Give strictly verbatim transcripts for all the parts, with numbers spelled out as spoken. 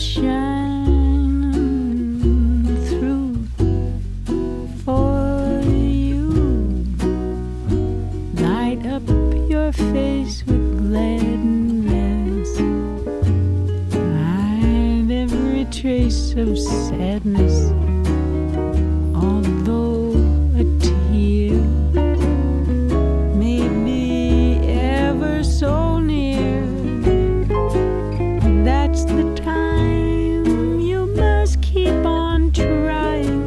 shine through for you. Light up your face with gladness. Hide every trace of sadness. Although a tear may be ever so near, that's the time you must keep on trying.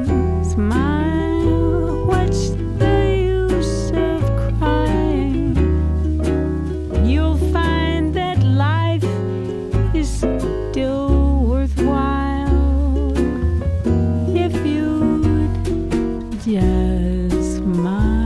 Smile, what's the use of crying? You'll find that life is still worthwhile if you'd just smile.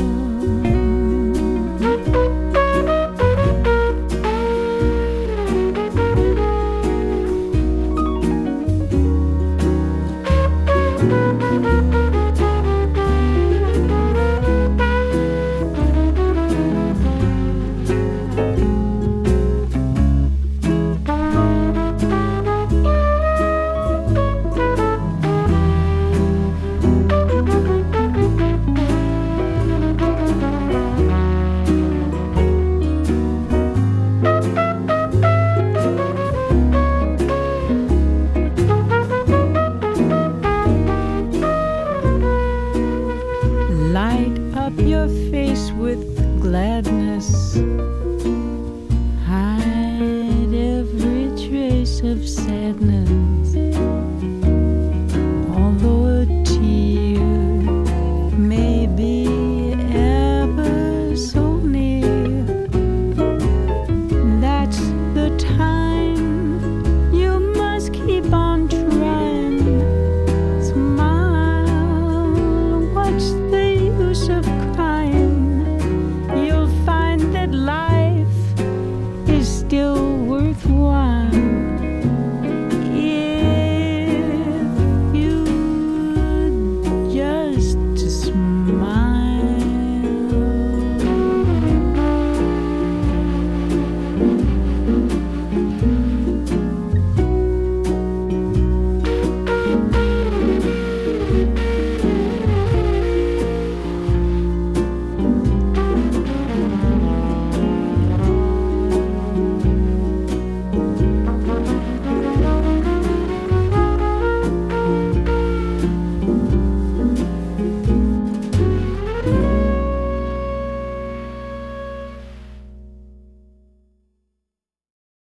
Light up your face with gladness. Hide every trace of sadness.